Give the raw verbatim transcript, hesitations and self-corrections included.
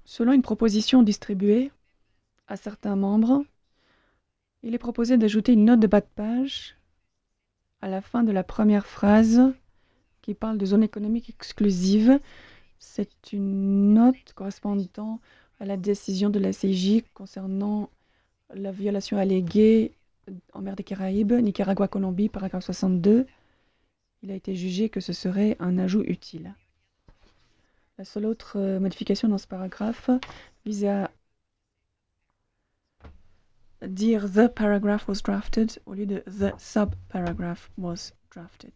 Selon une proposition distribuée à certains membres, il est proposé d'ajouter une note de bas de page à la fin de la première phrase qui parle de zone économique exclusive. C'est une note correspondant à la décision de la C I J concernant la violation alléguée en mer des Caraïbes, Nicaragua, Colombie, paragraphe soixante-deux. Il a été jugé que ce serait un ajout utile. La seule autre euh, modification dans ce paragraphe vise à dire « the paragraph was drafted » au lieu de « the sub-paragraph was drafted ».